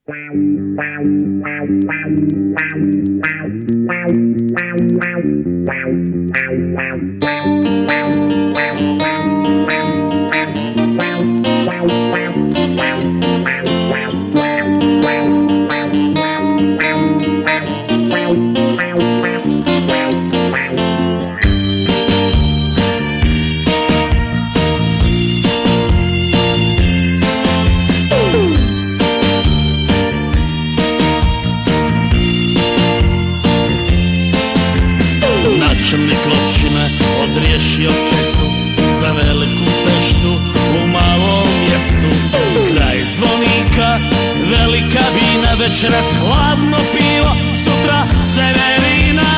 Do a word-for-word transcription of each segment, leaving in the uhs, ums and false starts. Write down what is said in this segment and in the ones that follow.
Načelnik općine odriješio kesu za veliku feštu u malom mjestu. Kraj zvonika, velika vina, večeras hladno pivo, sutra Severina.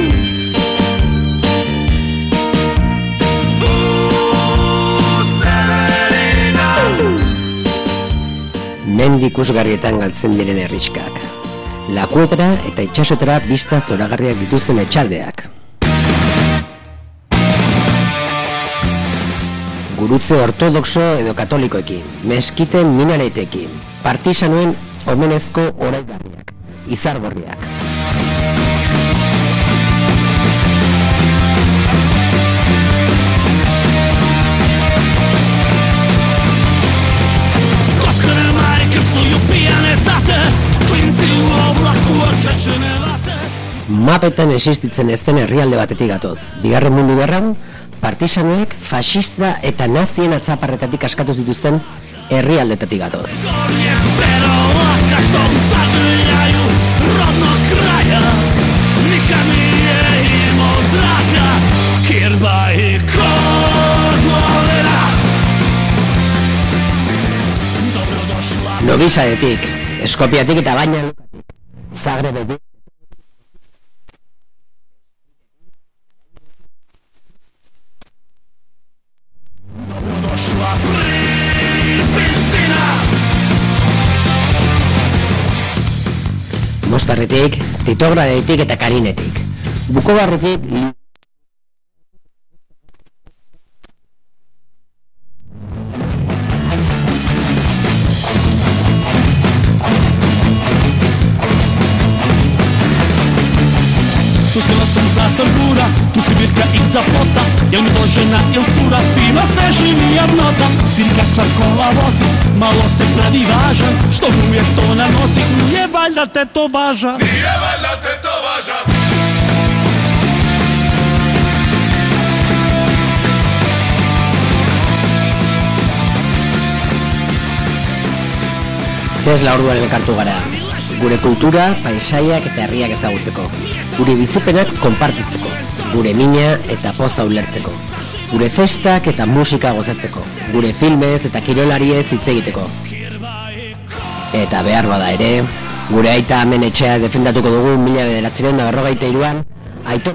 Uuu, Severina. Mendi ikusgarrietan galtzen diren herrixkak. Lakuetara eta itxasotara bista zoragarriak dituzen etxaldeak. Gurutze ortodoxo edo katolikoekin, meskiten minaretekin, partisanuen omenezko oraigarriak, izargorriak. Skočene majke psuju pijane tate, klinci u oblaku ošečene vate. Mapetan existitzen ez den herrialde batetik gatoz. Bigarren mundu gerran, partisanuek faxista eta nazien atzaparretatik askatu zituzten herrialdetatik gatoz. Novi Sadetik, Eskopiatik eta baina Zagrebetik. Mostarretik, Titogradetik eta Karinetik. Bukobarretik Tu si nosam zastor gura, tu si birka iza plota, jel mi to žena il cura, fino se živi jednota. Vidi kakva kola vozi, malo se pravi važan, što mu je to nanosi, nije valjda te to važa. Nije valjda te to važa. Tesla orduan elkartu gara. Gure kultura, paisaiak eta herriak ezagutzeko. Gure bizipenak konpartitzeko. Gure mina eta poza ulertzeko. Gure festak eta musika gozatzeko. Gure filmez eta kirolariez hitz egiteko. Eta behar bada ere, gure aita amen etxea defendatuko dugu mila bederatziehun eta berrogeita hiruan, aitor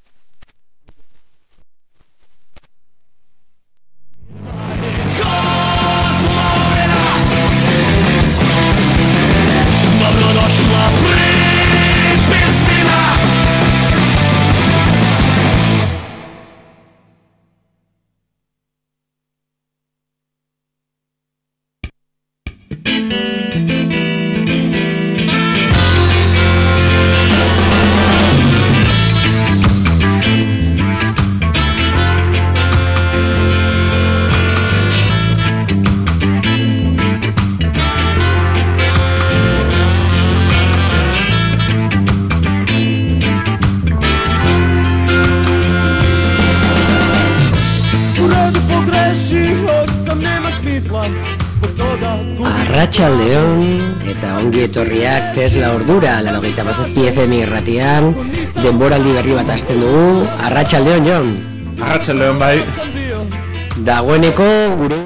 Arratsaldeon eta ongi etorriak Tesla ordura laurogeita hamazazpi F M irratian, denboraldi berri bat hasten dugu. Arratsaldeon, Jon. Arratsaldeon bai. Dagoeneko gure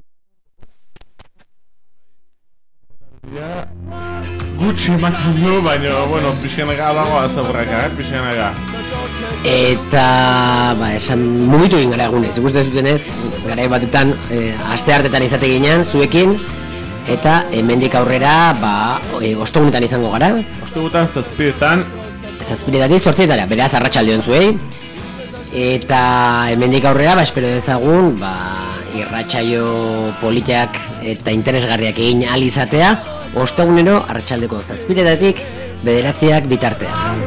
gutxi ematen du, baina, bueno, pixkanaka dago azaburraka, eh, pixkanaka. Eta, ba, esan mugitu egin gara egunez, ikusten zutenez, garai batetan, e, aste hartetan izate ginen, zuekin, eta hemendik aurrera, ba, e, ostegunetan izango gara. Ostegunetan zazpiretan. Zazpiretatik zortzietara, beraz arratsaldeon zuei. Eta hemendik aurrera, ba, espero dezagun, ba, irratsaio politak eta interesgarriak egin ahal izatea, ostegunero arratsaldeko zazpiretatik bederatziak bitartean.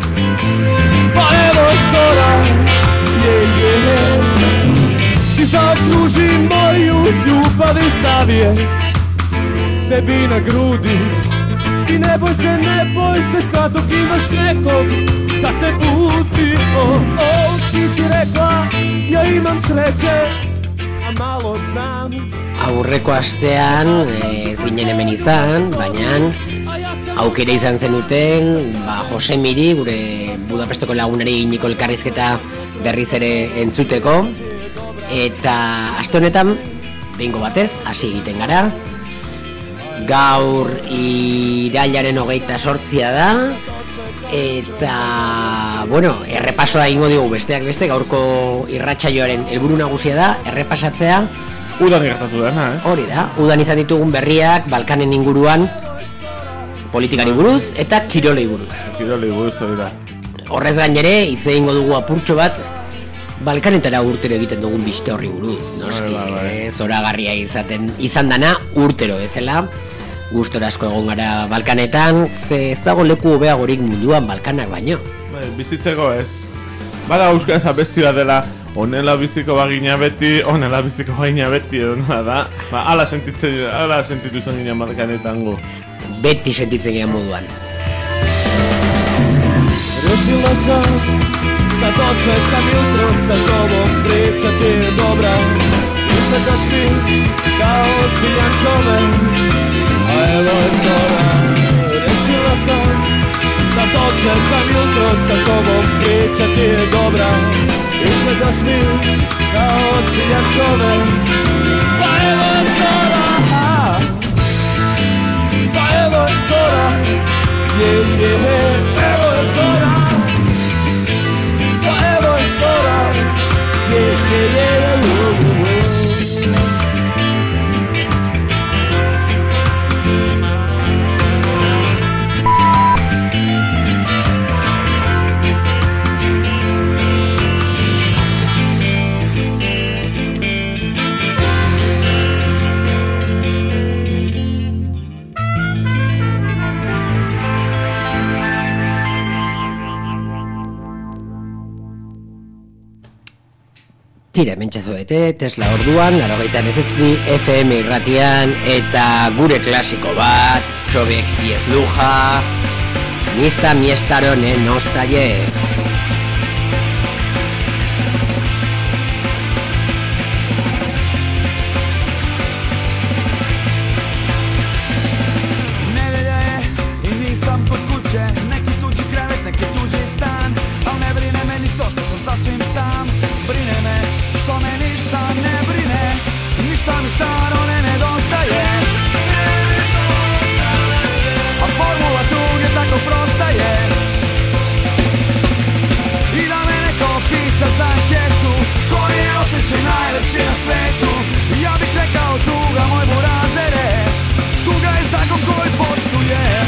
Ti zakružim moju ljubav iz stavije sebi na grudi i ne boj se, ne boj se skad dok imaš nekog da te budi. Oh, oh, ti si rekla ja imam sreće, a malo znam. Aurreko astean ez ginen hemen izan, baina aukera izan zenuten, ba, Jose Miri, gure Budapesteko lagunari eginiko elkarrizketa berriz ere entzuteko. Eta aste honetan, behingo batez, hasi egiten gara. Gaur irailaren hogeita sortzia da. Eta, bueno, errepasoa ingo digu besteak beste, gaurko irratsaioaren helburu nagusia da, errepasatzea. Udan gertatu dena, eh? Hori da, udan izan ditugun berriak, Balkanen inguruan, politikari buruz eta kirolei buruz. Kirolei buruz, hori da. Horrez gainere, hitz egingo dugu apurtxo bat, Balkanetara urtero egiten dugun biste horri buruz, noski, Bai, bai, bai. zoragarria izaten izan dana urtero bezala. Gustora asko egon gara Balkanetan, ze ez dago leku hobeagorik munduan Balkanak baino. Bai, bizitzeko ez. Bada euskaraz abesti bat dela, honela biziko bagina beti, honela biziko bagina beti edo nola da. Ba, ala sentitzen, ala sentitu zen ginen Balkanetan gu. Beti sentitzen gehan moduan. Rešila sam da dočekam jutro sa tobom, priča ti je dobra, izgledaš mi kao ozbiljan čovek, a evo je zora. Rešila sam da dočekam jutro sa tobom, priča ti je dobra, izgledaš mi kao ozbiljan čovek, pa evo je zora, pa evo je zora, je, je, evo je zora. Yeah, yeah, yeah, yeah. Tira, mentxazuete, Tesla orduan, laurogeita hamazazpi F M irratian, eta gure klasiko bat, Txobek diez luja, nista miestarone nostaie. Nedelja je i nisam kod kuće, neki tuđi krevet, neki tuđi stan, al ne brine me ni to što sam sasvim sam, brine me što me ništa ne brine, ništa mi staro ne nedostaje, a formula tuge tako prosta je. I da me neko pita za anketu, koji je osjećaj najlepši na svetu, ja bih rekao tuga moj burazere, tuga je zakon koji poštujem.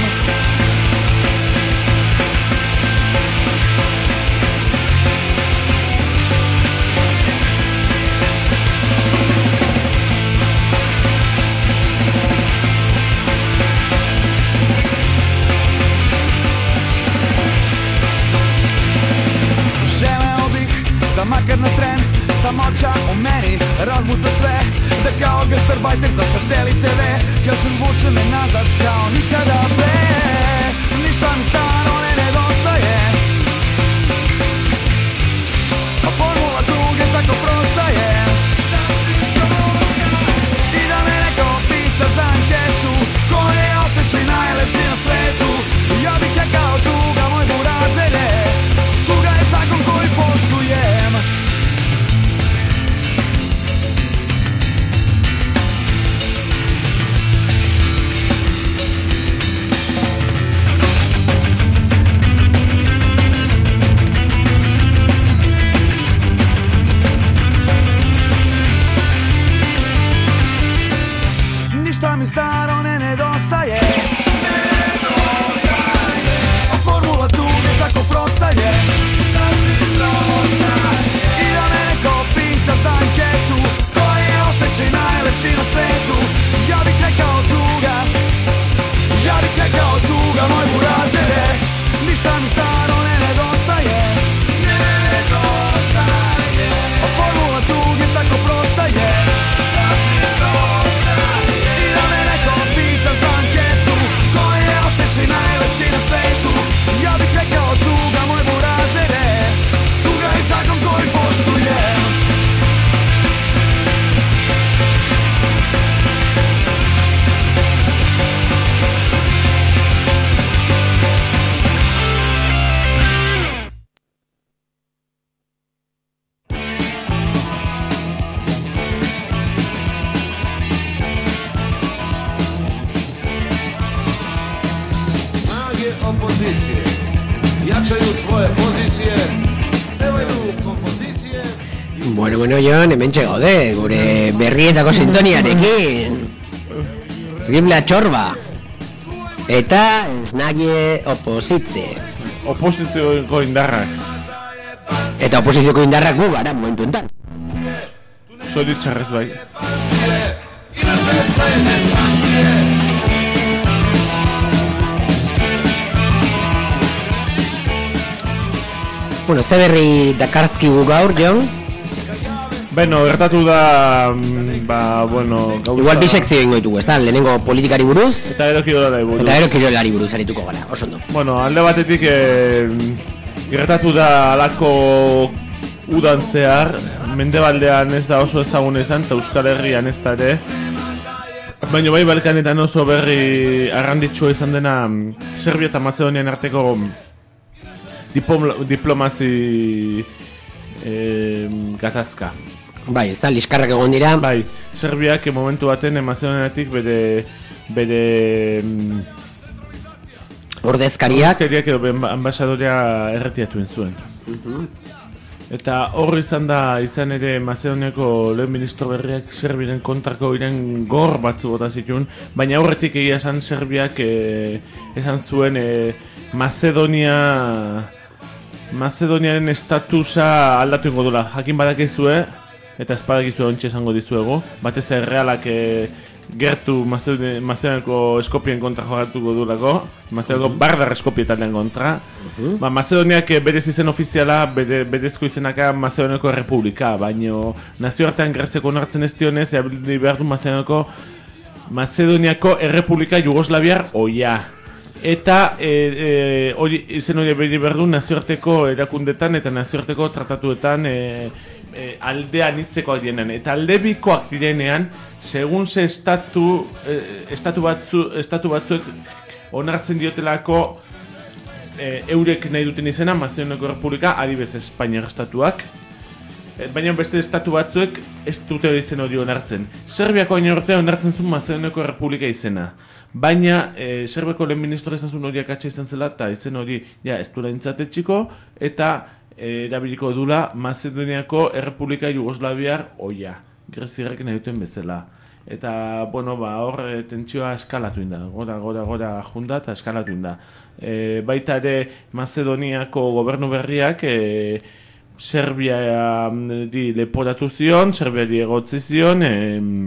Da makar na tren, samoća u meni razbuca sve, da kao gastarbajter za satelit T V, kažem vuče me nazad kao nikada pre, ništa mi stano ne nedostaje, a formula tuge tako prosta je. I da me neko pita za anketu, koji je osjećaj najlepši na svetu, ja bih rekao tuga moj burazere, tuga je zakon koji poštujem. Ništa mi staro ne nedostaje, nedostaje, a formula tuge tako prosta je. I da me neko pita za anketu, koji je vicino sei tu. Ja bih rekao tuga, ja bih rekao tuga, moj burazere. Ništa mi staro ne nedostaje, ne nedostaje. A formula tuge tako prosta je, sasvim prosta je. I da me neko pita za anketu, koji je osjećaj najveći na svetu. Ja bih rekao tuga, moj burazere. Tuga je zakon koji poštujem. Opozicije jačaju svoje pozicije, pevaju kompozicije. Bueno, bueno, Jon, hemen gaude, gure berrietako sintoniarekin. Ribla txorba. Eta esnagie opozitze. Oposizioko indarrak. Eta oposizioko indarrak gu gara momentu enten. Zoritxarrez bai. I naše sledne sankcije. Bueno, ze berri dakarskigu gaur, Jon? Beno, gertatu da, ba, bueno... Gauza... Igual bi sekzio ingo ditugu, ez da? Lehenengo politikari buruz, Eta gero kirolari buruz. eta gero kirolari buruz arituko gara, oso ondo. Bueno, alde batetik eh, gertatu da alako udan zehar, mendebaldean ez da oso ezagun izan, eta Euskal Herrian ez da ere. Baina bai Balkanetan oso berri arranditsua izan dena Serbia eta Mazedonian arteko Diploma, diplomazi eh, gatazka. Bai, ez da, liskarrak egon dira. Bai, Serbiak momentu baten Mazedoniatik bere bere mm, Ordezkariak. ordezkariak edo ambasadorea erretiatu zuen. Eta hor izan da, izan ere Mazedoniako lehen ministro berriak Serbiaren kontrako iren gor batzu bota zituen, baina horretik egia esan Serbiak eh, esan zuen eh, Macedonia Macedoniaren estatusa aldatu ingo dula. Jakin badakizue, eta ez badakizue ontsa esango dizuegu, batez errealak e, gertu Macedoniako Eskopien kontra jogatuko dulako, Macedoniako Bardar Eskopie taldean kontra. Ba, Macedoniak berez izen ofiziala, bere, berezko izenaka Macedoniako Republika, baino nazioartean Greziako onartzen ez dionez, erabili behar du Macedoniako Macedoniako Errepublika Jugoslaviar oia. Eta e, e, hori, izen hori behar behar du nazioarteko erakundetan eta nazioarteko tratatuetan e, e, aldean hitzekoak direnean. Eta alde bikoak direnean, segun ze estatu, e, estatu, batzu, estatu batzuek onartzen diotelako e, eurek nahi duten izena, Macedoniako Republika, adibez Espainiar estatuak. E, baina beste estatu batzuek ez dute izen hori onartzen. Serbiako baina urtea onartzen zuen Macedoniako Republika izena. Baina, e, Serbiako lehen ministro ezan zuen horiak atxe izan zela, eta izen hori, ja, ez duela intzatetxiko, eta e, erabiliko dula Macedoniako Errepublika Jugoslaviar oia. Greziarrek nahi duten bezala. Eta, bueno, ba, hor e, tentsioa eskalatu inda, gora, gora, gora junda eta eskalatu inda. E, baita ere, Macedoniako gobernu berriak, e, Serbiari leporatu zion, Serbiari egotzi zion, e,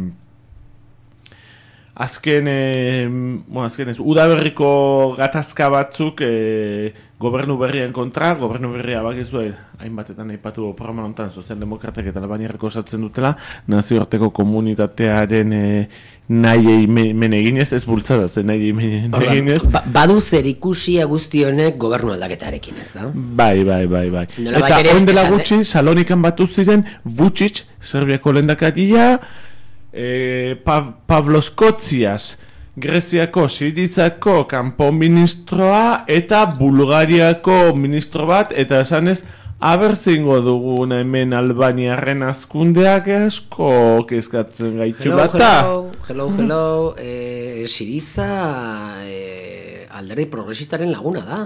Azken, e, bueno, azken ez, udaberriko gatazka batzuk e, gobernu berrien kontra, gobernu berria bakizue, hainbatetan aipatu programa honetan sozialdemokratak eta Albaniarreko osatzen dutela, nazioarteko komunitatearen e, nahi men eginez, ez bultzada zen nahi men eginez. Ba, badu zer ikusia guzti honek gobernu aldaketarekin, ez da? Bai, bai, bai, bai. Nola Eta ere, ondela esan, gutxi, Salonikan batu ziren Vučić, Serbiako lehendakaria, E, pa, Pavlo Skotzias, Greziako Sirizako kanpo ministroa eta Bulgariako ministro bat, eta esanez, aber zingo dugun hemen Albaniarren azkundeak asko kezkatzen gaitu hello, bata. Hello, hello, hello, e, Siriza e, alderdi progresistaren laguna da.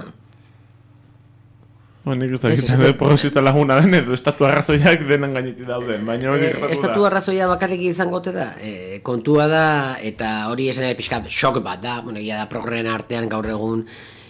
Bueno, nik ez dakiten edo progresista laguna den, edo estatu arrazoiak denan gainetik dauden, baina hori gertatu da. Estatu arrazoia bakarrik izangote da, e, kontua da, eta hori esan da pixka xok bat da, bueno, egia da progreren artean gaur egun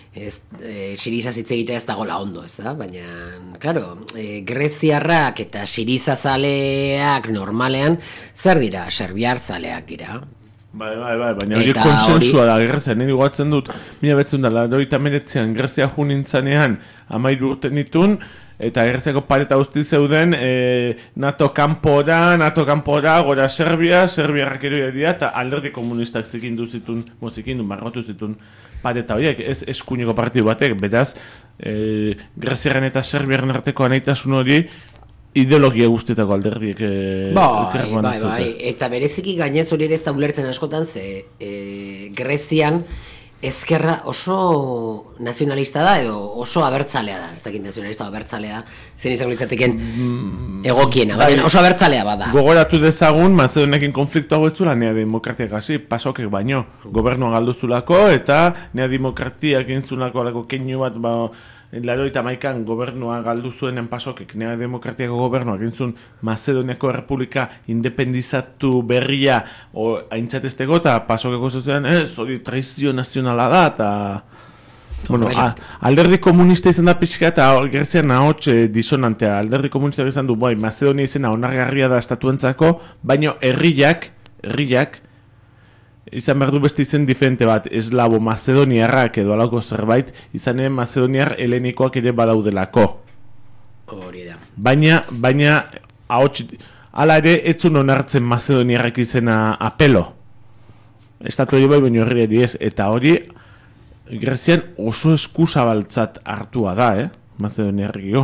ez, e, Sirizaz hitz egitea ez dagoela ondo, ez da? Baina, claro, e, greziarrak eta sirizazaleak normalean, zer dira? Serbiar zaleak dira. Bai, bai, bai, baina hori konsensua da, Grezia, nire guatzen dut, mila betzen dela, doita meretzean, Grezia junintzanean, amairu urten ditun, eta Greziako pareta guzti zeuden, e, NATO kanpora, NATO kanpora, gora Serbia, Serbiarrak eroia dira, eta alderdi komunistak zikindu zitun, mo zikindu, marrotu zitun pareta horiek, ez eskuineko partidu batek, beraz, e, Greziaren eta Serbiaren arteko anaitasun hori, ideologia guztietako alderdiek e, bai, bai, bai, eta bereziki gainez hori ere ez da ulertzen askotan, ze e, Grezian ezkerra oso nazionalista da edo oso abertzalea da, ez dakit nazionalista o abertzalea, zen izango litzateken egokiena, bai, oso abertzalea bada. Gogoratu dezagun, Mazedonekin konflikto hau ez zula nea demokratiak hasi, pasokek baino, gobernua galduzulako eta nea demokratiak intzulako alako keinu bat, ba, laroita maikan gobernua galdu zuenen pasokek, nea demokratiako gobernuak intzun Mazedoniako Errepublika independizatu berria o aintzatezteko eta pasokeko zuzuen, ez, hori traizio nazionala da, eta bueno, a, alderdi komunista izan da pixka eta Grezian ahots disonantea, alderdi komunista izan du, bai, Mazedonia izena onargarria da estatuentzako, baino herriak, herriak, izan behar du beste izen diferente bat, eslabo mazedoniarrak edo alako zerbait, izanen mazedoniar helenikoak ere badaudelako. Hori da. Baina, baina, ahots, ala ere, etzun onartzen mazedoniarrak izena apelo. Estatu hori bai, baina herri ez, eta hori, Grezian oso eskuzabaltzat hartua da, eh? Mazedoniarriko.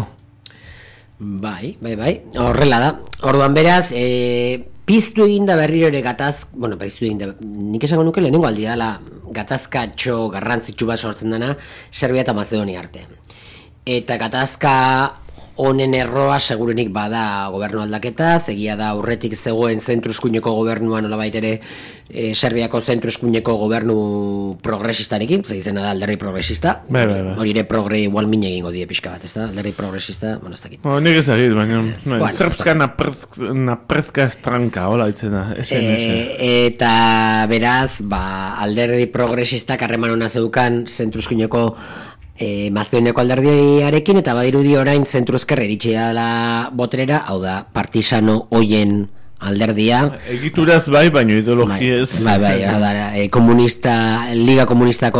Bai, bai, bai, horrela da. Orduan beraz, e, piztu eginda berriro ere gataz, bueno, piztu eginda, nik esango nuke lehenengo aldi dela gatazkatxo garrantzitsu bat sortzen dena Serbia eta Mazedonia arte. Eta gatazka honen erroa segurenik bada gobernu aldaketa, egia da aurretik zegoen zentru eskuineko gobernua nolabait ere e, Serbiako zentru eskuineko gobernu progresistarekin, zegizena da alderdi progresista, Bai, bai, bai. hori ere progre igual mine egingo die pixka bat, ez da? Alderdi progresista, bueno, ez dakit. Bueno, nik ez dakit, baina no, bueno, Srpska naprezka estranka, hola itzena, esen, esen. E, eta beraz, ba, alderdi progresistak harreman hona zeukan zentru eskuineko E, Mazedoniako alderdiarekin eta badirudi orain zentru ezker iritsi dela boterera, hau da, partisano hoien alderdia. Egituraz bai, baino ideologiez. Bai, bai, bai, da, e, komunista, Liga Komunistako,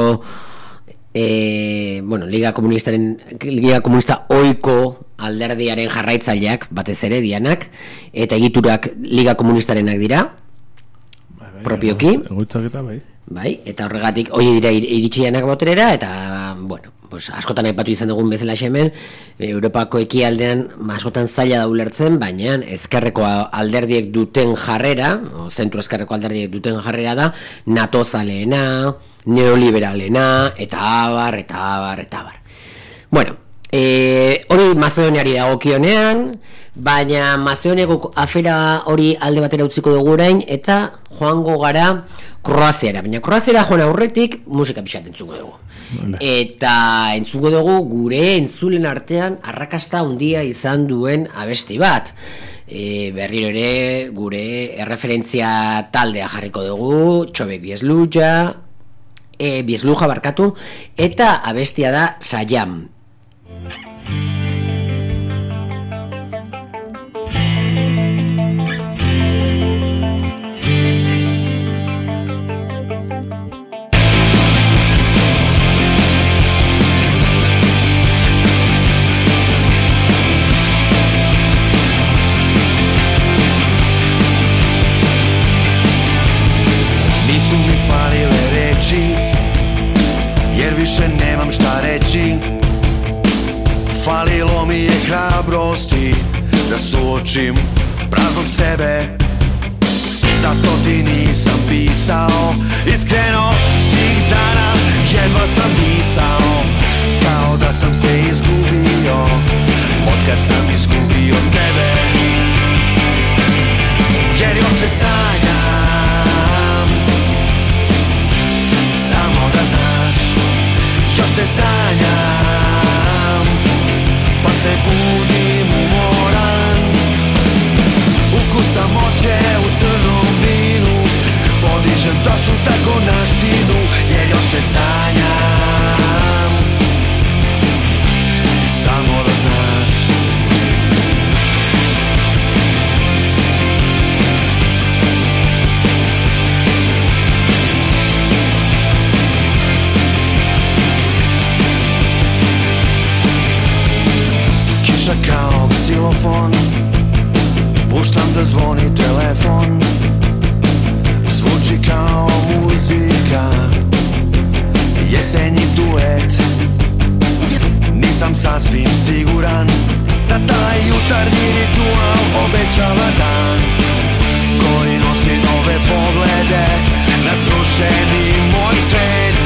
e, bueno, Liga Komunistaren, Liga Komunista oiko alderdiaren jarraitzaileak, batez ere dianak, eta egiturak Liga Komunistarenak dira, bai, bai, propioki. Egoitzak eta bai. Bai, eta horregatik hoi dira iritsianak boterera, eta, bueno, pues, askotan aipatu izan dugun bezala hemen, Europako ekialdean askotan zaila da ulertzen, baina ezkerreko alderdiek duten jarrera, o zentru ezkerreko alderdiek duten jarrera da, NATO zaleena, neoliberalena, eta abar, eta abar, eta abar. Bueno, e, hori Mazedoniari dagokionean, baina Mazedoniako afera hori alde batera utziko dugu orain, eta joango gara Kroaziara, baina Kroaziara joan aurretik musika pixat entzungo dugu. Vale. Eta entzungo dugu gure entzulen artean arrakasta handia izan duen abesti bat. E, berriro ere gure erreferentzia taldea jarriko dugu, Txobek Biesluja, e, Biesluja barkatu, eta abestia da Sayam. Jer više nemam šta reći, falilo mi je hrabrosti da suočim praznog sebe. Zato ti nisam pisao, iskreno tih dana jedva sam disao, kao da sam se izgubio, otkad sam izgubio tebe. Jer još se sanjam, samo da znaš, još te sanjam, pa se budim umoran. Ukus samoće u crnom vinu, podižem toču tako na stinu, jer još te sanjam. zazvoni telefon, zvuči kao muzika, jesenji duet. Nisam sasvim siguran da taj jutarnji ritual obećava dan koji nosi nove poglede na srušeni moj svet.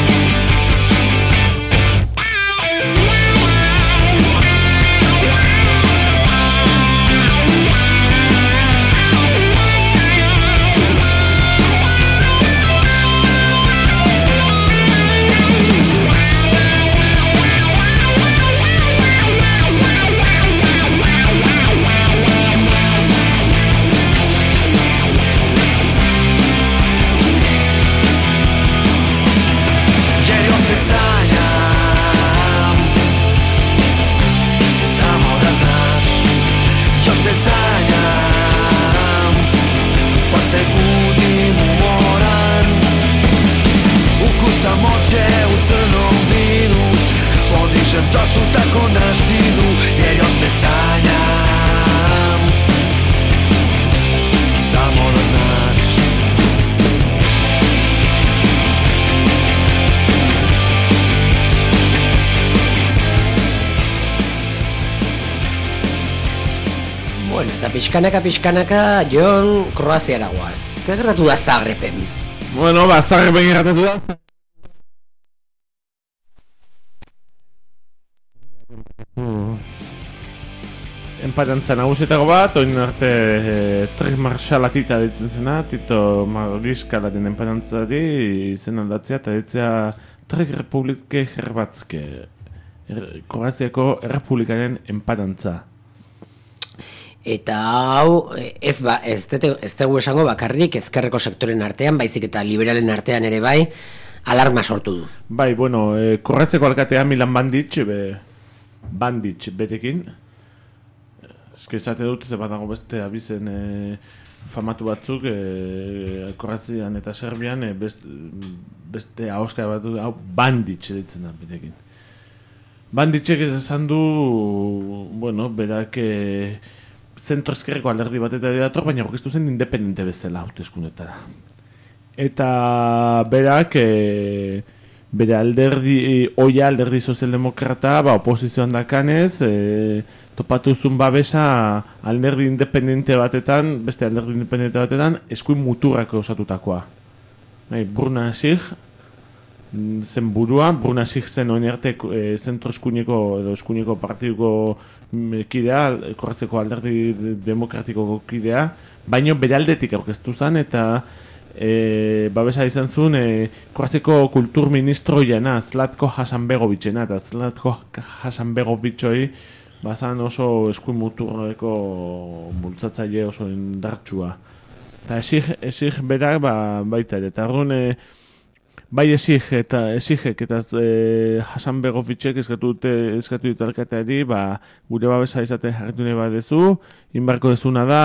Samoće u crnom vinu podižem čašu tako na stinu, jer još te sanjam, samo da znaš. Bueno, eta pixkanaka pixkanaka Jon Kroaziara guaz. Zer gertatu da Zagrepen? Bueno, ba, Zagrepen gertatu da. Enpatantza nagusietako bat, oin arte e, Tres Marxalatita ditzen zena, Tito Mariskalaten enpatantzari izen aldatzea, eta ditzea Tres Republike Hrvatske, er, Kroaziako Errepublikaren enpatantza. Eta hau, ez ba, ez dugu esango bakarrik ezkerreko sektoren artean, baizik eta liberalen artean ere bai, alarma sortu du. Bai, bueno, e, Kroaziako alkatea Milan Bandic, be, Bandic betekin, eskezate dut, ze badago beste abizen e, famatu batzuk, e, Kroazian eta Serbian, e, best, beste ahoska bat du, hau Bandic ditzen da betekin. Bandicek esan du, bueno, berak e, zentro ezkerreko alderdi bat eta dator, baina aurkeztu zen independente bezala hauteskundetara. Eta berak, e, bere alderdi, e, oia alderdi sozialdemokrata, ba, oposizioan dakanez, e, topatu zuen babesa alderdi independente batetan, beste alderdi independente batetan, eskuin muturrako osatutakoa. Nahi, Bruna Sig, zen burua, Bruna Sig zen oinarte e, zentro eskuineko edo eskuineko partiduko kidea, Kroaziako alderdi demokratiko kidea, baino bere aldetik aurkeztu zen eta e, babesa izan zuen e, Kroaziako kultur ministro jana, Zlatko Hasanbegovićena, eta Zlatko Hasanbegovićoi bazan oso eskuin muturreko bultzatzaile oso indartsua. Eta esig, esig berak ba, baita ere, eta arduan e, bai esig eta esigek eta e, Hasanbegovićek eskatu dute eskatu dute alkateari, ba, gure babesa izaten jarritu nahi badezu, inbarko dezuna da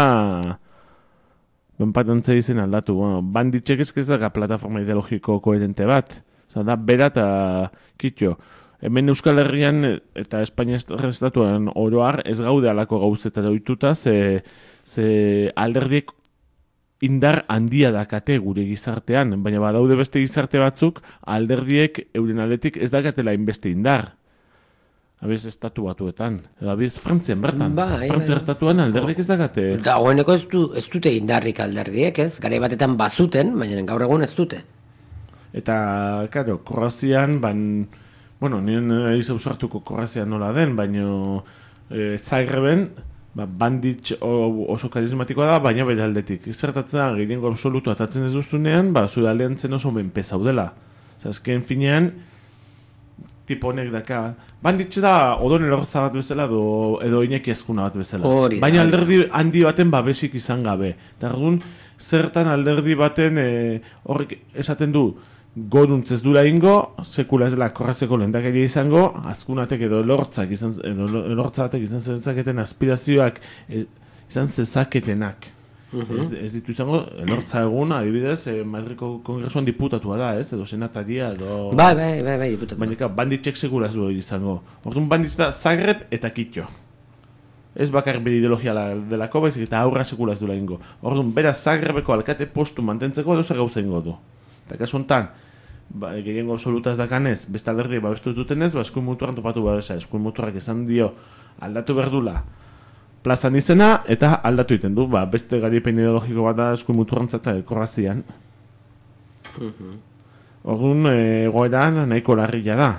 benpatantza izen aldatu. Bueno, Bandicek ez da plataforma ideologiko koherente bat. Osa, da bera eta kitxo. Hemen Euskal Herrian eta Espainia estatuan oroar ez gaude alako gauzetara ohituta, ze, ze alderdiek indar handia dakate gure gizartean, baina badaude beste gizarte batzuk alderdiek euren aldetik ez dakatela inbeste indar. Abiz estatu batuetan, edo abiz Frantzian bertan, ba, Frantzian estatuan alderdiek ez dakate. Eta goeneko ez, du, ez dute indarrik alderdiek, ez? Garai batetan bazuten, baina gaur egun ez dute. Eta, karo, Kroazian, ban... Bueno, nien eiz ausartuko Kroazia nola den, baina e, Zagreben ba, Bandic oso karismatikoa da, baina bere aldetik. Zertatzen da, gehiengo absolutu atatzen ez duzunean, ba, zure aliantzen oso menpe zaudela. Zazken finean, tipo honek daka, Bandic da Odon Elorza bat bezala edo, edo Iñaki Azkuna bat bezala. Hori, baina hori. alderdi handi baten babesik izan gabe. Eta arduan, zertan alderdi baten e, horrek esaten du, goruntz ez dura ingo, sekula ez dela Kroaziako lehendakaria izango, Azkunatek edo Elortzak izan, edo Elortzatek izan zezaketen aspirazioak e, izan zezaketenak. Uh-huh. ez, ez ditu izango, Elortza egun, adibidez, eh, Madriko Kongresuan diputatua da, ez? Edo senataria, edo... Bai, bai, bai, bai, diputatua. Baina Bandicek segura ez du izango. Orduan Bandic da Zagreb eta Kitxo. Ez bakar bere ideologia delako, baizik eta aurra sekula ez duela ingo. Orduan, bera Zagrebeko alkate postu mantentzeko dozer gauza ingo du. Eta kasu honetan, ba, gehiengo absoluta ez dakanez, beste alderdi babestu ez dutenez, ba, eskuin muturran topatu babesa. Eskuin muturrak esan dio aldatu berdula plazan izena, eta aldatu egiten du, ba, beste garipen ideologiko bat da eskuin muturrantzata korrazian. Uh-huh. Orduan, egoeran nahiko larria da.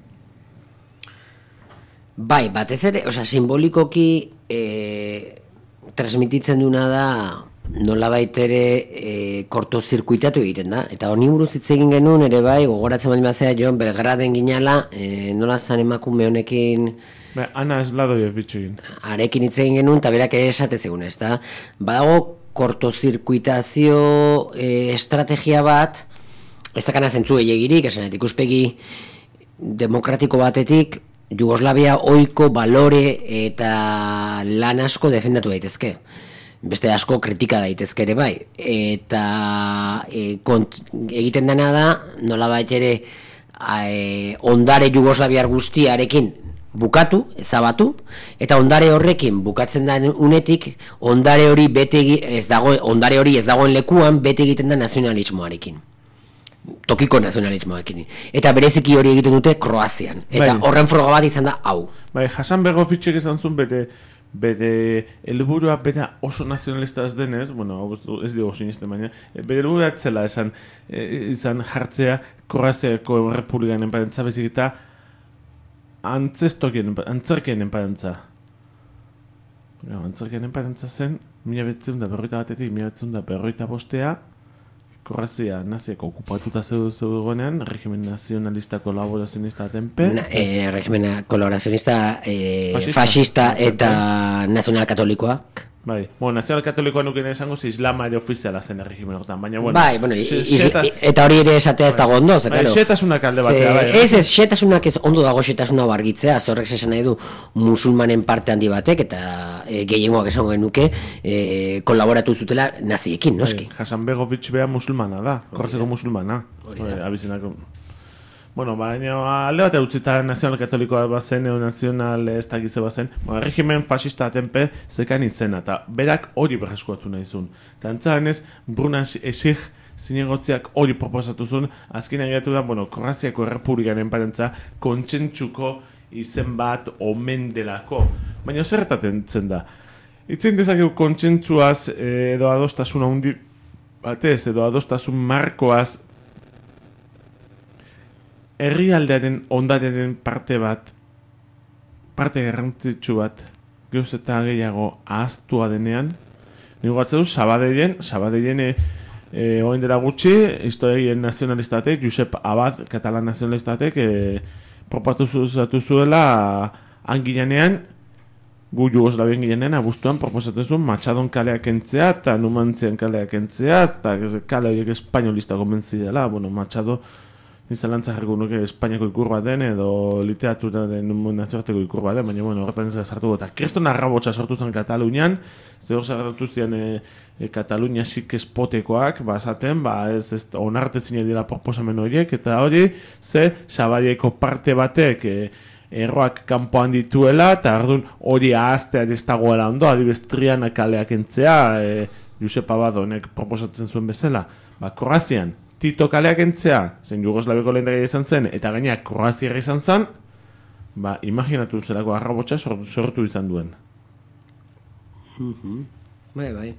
Bai, batez ere, osea, simbolikoki e, transmititzen duna da nolabait ere e, kortozirkuitatu egiten da. Eta honi buruz hitz egin genuen ere bai, gogoratzen baldin bazea Jon Belgraden ginala, e, nola zan emakume honekin... Ba, Ana Esladoi bitxegin. Arekin hitz egin genuen, eta berak ere esatez egun, ez da? Badago kortozirkuitazio e, estrategia bat, ez dakana zentzu egirik, esan ikuspegi demokratiko batetik, Jugoslavia ohiko balore eta lan asko defendatu daitezke. Beste asko kritika daitezke ere bai. Eta e, kont, egiten dena da, nolabait ere e, ondare jugoslaviar guztiarekin bukatu, ezabatu, eta ondare horrekin bukatzen da unetik, ondare hori bete ez dago, ondare hori ez dagoen lekuan bete egiten da nazionalismoarekin. Tokiko nazionalismoarekin. Eta bereziki hori egiten dute Kroazian. Eta bai, horren froga bat izan da hau. Bai, Hasan Begovićek izan zuen bere bere helburua bera oso nazionalista ez denez, bueno, ez dugu sinisten baina, bere helburua etzela esan e, izan jartzea Kroaziako Republikan enparentza bezik eta antzestokien, antzerkien enparentza. Antzerkien enparentza zen, mila betzen da berroita batetik, mila betzen da berroita bostea, Kroazia naziak okupatuta zeudugunean, regimen nazionalista kolaborazionista atenpe. Eh, regimen kolaborazionista eh, fascista, fascista eta nazional katolikoak. Bai, bueno, nazional katolikoa nuken esango ze islama ere ofiziala zen erregimen horretan, baina bueno. Bai, bueno, xe, xeta, eta hori ere esatea ez dago ondo, ze, bai, claro. Xetasunak alde batea, bai. Ez, ez, xetasunak ez ondo dago xetasuna bargitzea, zorrek esan nahi du musulmanen parte handi batek, eta e, gehiengoak esango genuke, e, kolaboratu zutela naziekin, noski. Bai, Hasan Begović bea musulmana da, korrezeko musulmana. Hori da. Abizenako. Bueno, baina alde bat eutzita nazional katolikoa bazen, edo nazional ez dakize bazen, bueno, regimen fascista atenpe zekan izena, eta berak hori berreskuatu nahi zuen. Eta antzaganez, Bruna Esig zinegotziak hori proposatu zuen, azken agiatu da, bueno, Kroaziako Errepublikan enparentza kontsentsuko izen bat omen delako. Baina zerretaten zen da. Itzen dezakegu kontsentsuaz edo adostasuna hundi batez, edo adostasun markoaz herrialdearen ondarearen parte bat, parte garrantzitsu bat, geuz eta gehiago ahaztua denean, nigu gatzatu, Sabadellen, Sabadellen e, e, oin dela gutxi, historiagien nazionalistatek, Josep Abad, katalan nazionalistatek, e, proposatu zuela angilanean, gu Jugoslavien gilanean, abuztuan proposatu zuen Matxadon kaleak entzea, eta Numantzian kaleak entzea, eta kale horiek espainolista gomentzi dela, bueno, Matxado, Nizalantza jarriko nuke Espainiako ikur bat den edo literaturaren nazioarteko ikur bat den, baina bueno, horretan ez sartu eta Kriston Arrabotsa sortu zen Katalunian, zehor sartu zian e, e, Katalunia sik espotekoak, basaten, ba, ez, ez onartezina dira proposamen horiek, eta hori, ze Sabadieko parte batek e, erroak kanpoan dituela, eta ardun hori ahaztea ez dagoela ondo, adibez Triana kaleak entzea, e, Josep Abad honek proposatzen zuen bezala, ba, Kroazian, Tito kaleak entzea, zen Jugoslaviako lehendakaria izan zen, eta gainak Kroaziarra izan zen, ba, imaginatu zelako Arrabotsa sortu, sortu izan duen. Mm-hmm. Bai, bai.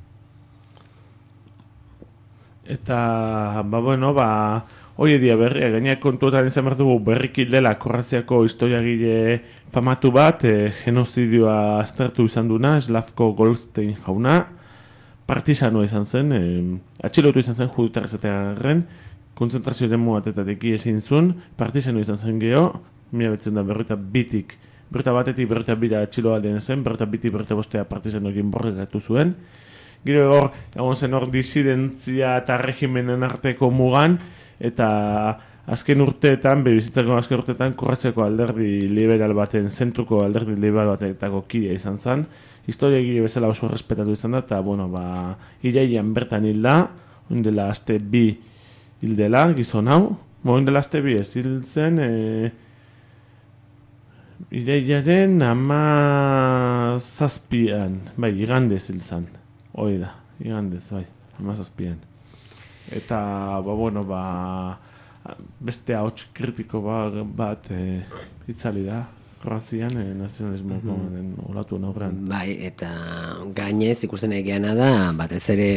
Eta, ba, bueno, ba, hori edia berria, gainak kontuetan izan behar dugu berrikil dela Kroaziako historiagile famatu bat, e, genozidioa aztertu izan duna, Slavko Goldstein jauna, partizanoa izan zen, e, atxilotu izan zen judutarrez eta garren, konzentrazio demo batetatik ezin zuen, partizanoa izan zen geho, mila betzen da berroita bitik, berroita batetik berroita bira atxiloa aldean zen, berroita bitik berroita bostea partizanoekin borrekatu zuen. Gero hor, egon zen hor disidentzia eta regimenen arteko mugan, eta azken urteetan, bebizitzako azken urteetan, Kroaziako alderdi liberal baten, zentruko alderdi liberal batetako kidea izan zen, historia egile bezala oso respetatu izan da, eta, bueno, ba, iraian bertan hilda, oindela aste bi hildela, gizon hau, oindela aste bi ez hiltzen, e, iraiaren ama hamazazpian, bai, igandez hil zan. Hoi da, igandez, bai, hamazazpian. Eta, ba, bueno, ba, beste ahots kritiko ba, bat e, itzali da, Kroazian, e, nazionalismoko mm-hmm. olatu aurrean. Bai, eta gainez ikusten egeana da, batez ere,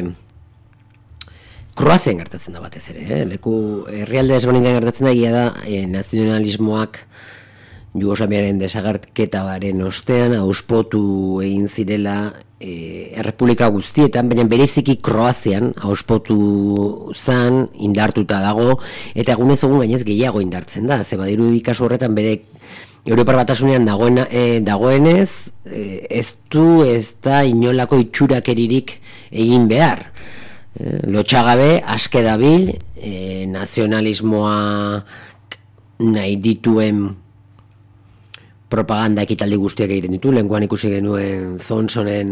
Kroazian gertatzen da batez ere, eh? Leku herrialde ezberdinetan gertatzen da, egia da, e, nazionalismoak Jugoslaviaren desagerketaren ostean auspotu egin zirela e, errepublika guztietan, baina bereziki Kroazian auspotu zan, indartuta dago, eta egunez egun gainez gehiago indartzen da, ze badiru kasu horretan bere Europar Batasunean dagoena, e, dagoenez, e, ez du ez da inolako itxurakeririk egin behar. E, lotxagabe, aske dabil, e, nazionalismoa nahi dituen propaganda ekitaldi guztiak egiten ditu, lehenkoan ikusi genuen Thompsonen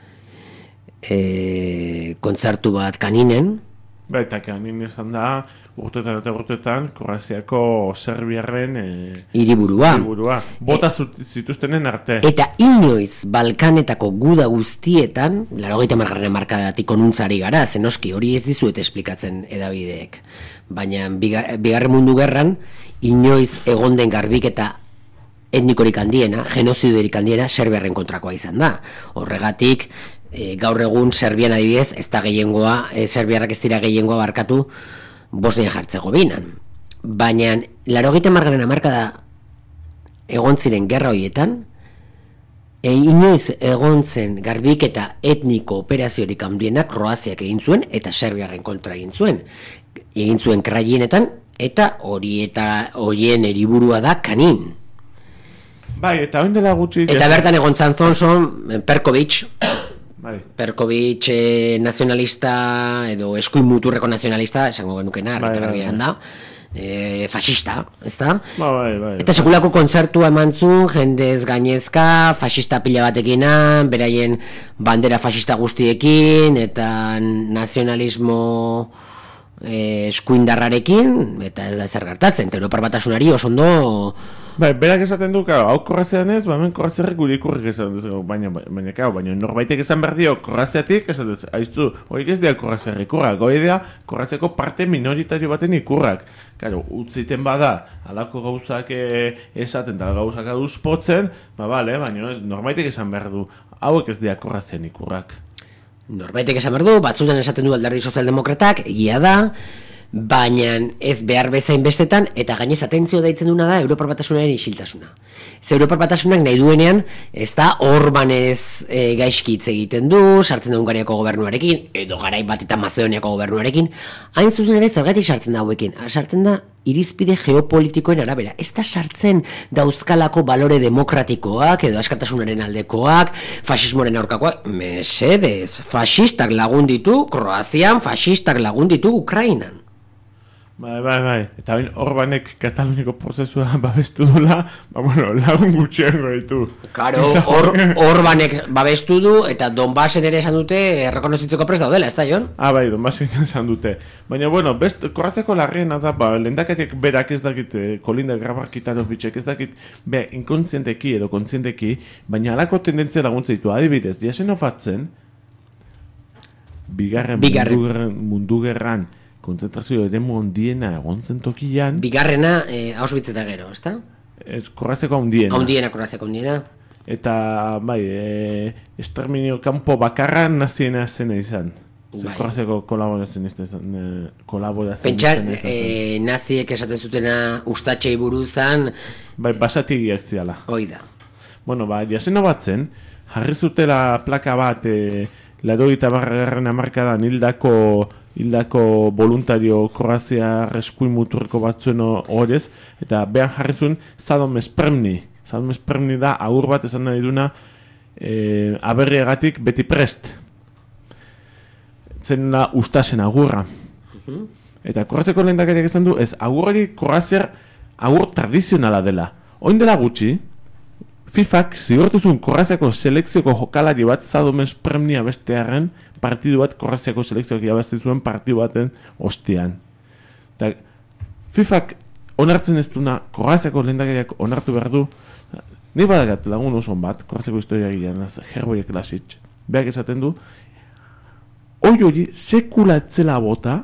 e, kontzertu bat Kaninen. Ba, eta Kanin izan da, urtetan eta urtetan, Kroaziako Serbiarren e, hiriburua. hiriburua. Bota zituztenen arte. Eta inoiz Balkanetako guda guztietan, laurogeita hamargarren hamarkadatik onuntzari gara, zenoski hori ez dizuet esplikatzen hedabideek. Baina bigarren mundu gerran, inoiz egon den garbiketa etnikorik handiena, genozidorik handiena, Serbiarren kontrakoa izan da. Horregatik, e, gaur egun Serbian adibidez, ez da gehiengoa, e, Serbiarrak ez dira gehiengoa barkatu Bosnia Herzegovinan. Baina, laurogeita hamargarren hamarkada egon ziren gerra horietan, e, inoiz egon zen garbiketa etniko operaziorik handiena Kroaziak egin zuen, eta Serbiarren kontra egin zuen. Egin zuen Krajienetan, eta hori eta horien hiriburua da Kanin. Bai, eta oin dela gutxi... Eta bertan egon zan Thompson, Perkovic, bai. Perkovic eh, nazionalista, edo eskuin muturreko nazionalista, esango genukena, bai, arreta garbi bai, esan da, e, fascista, ez da? Ba, bai, bai, Eta sekulako kontzertua eman zuen, jendez gainezka, fascista pila batekinan, beraien bandera fascista guztiekin, eta nazionalismo... E, eskuindarrarekin, eta ez da zer gertatzen, eta Europar Batasunari oso ondo... Bai, berak esaten du, hau Kroazian ez, ba, hemen Kroaziarrek gure ikurrik esan dut, baina, baina, baina, baina, norbaitek esan behar dio, Kroaziatik, esan dut, haiztu, horiek ez dira Kroaziarrek ikurrak, hori dira Kroaziako parte minoritario baten ikurrak. Claro, utziten bada, alako gauzak esaten, eta gauzak aduzpotzen, ba, bale, baina, norbaitek esan behar du, hauek ez dira Kroazian ikurrak. Norbaitek esan behar du, batzutan esaten du Alderdi Sozialdemokratak, egia da, baina ez behar bezain bestetan, eta gainez atentzio daitzen duna da Europar Batasunaren isiltasuna. Ze Europar Batasunak nahi duenean, ez da Orbanez e, gaizki hitz egiten du, sartzen da Hungariako gobernuarekin, edo garai bat eta Mazedoniako gobernuarekin, hain zuzen ere zergatik sartzen da hauekin, sartzen da irizpide geopolitikoen arabera, ez da sartzen dauzkalako balore demokratikoak, edo askatasunaren aldekoak, fasismoren aurkakoak, mesedez, fasistak lagun ditu Kroazian, fasistak lagun ditu Ukrainan. Bai, bai, bai. Eta bain Orbanek Kataluniako prozesua babestu dula, ba, bueno, lagun gutxiengo ditu. Karo, or, Orbanek babestu du, eta Donbasen ere esan dute errekonozitzeko prest daudela, ez da, Jon? Ah, bai, Donbasen esan dute. Baina, bueno, best, Kroaziako larriena da, ba, lehendakariak berak ez dakit, Kolinda Grabar-Kitarovićek ez dakit, be, inkontzienteki edo kontzienteki, baina alako tendentzia laguntza ditu, adibidez, Jasenovatzen, bigarren, bigarren. mundu, mundu gerran, konzentrazio eremu ondiena egon zen tokian. Bigarrena, eh, Auschwitz eta gero, ezta? Ez, Kroaziako ondiena. Ondiena, Kroaziako ondiena. Eta, bai, e, esterminio kanpo bakarra naziena zena izan. Bai. Kroaziako kolaborazioen izan. E, kolaborazioen Pentsan, e, naziek esaten zutena ustatxei buruzan... Bai, basatik gertziala. Hoi da. Bueno, ba, jaseno batzen, jarri zutela plaka bat, e, laurogeita hamargarren hamarkadan hildako... hildako voluntario Kroazia reskuin muturreko batzuen horrez, eta behan jarri zuen Sadom Spremni. Sadom Spremni da agur bat esan nahi duna e, aberriagatik beti prest. Zen da ustasen agurra. Uh-huh. Eta Kroaziako lehendakariak esan du, ez agurrari Kroaziar agur tradizionala dela. Oin dela gutxi, FIFAk zigortu zuen Kroaziako selekzioko jokalari bat Sadom Spremnia bestearen, partidu bat Kroaziako selekzioak irabazten zuen partidu baten ostean. Eta FIFAk onartzen ez duna, Kroaziako lehendakariak onartu behar du, Ni badakat lagun oso bat, Kroaziako historia gilean, Herboje Klasic, beak esaten du, oi hori sekula etzela bota,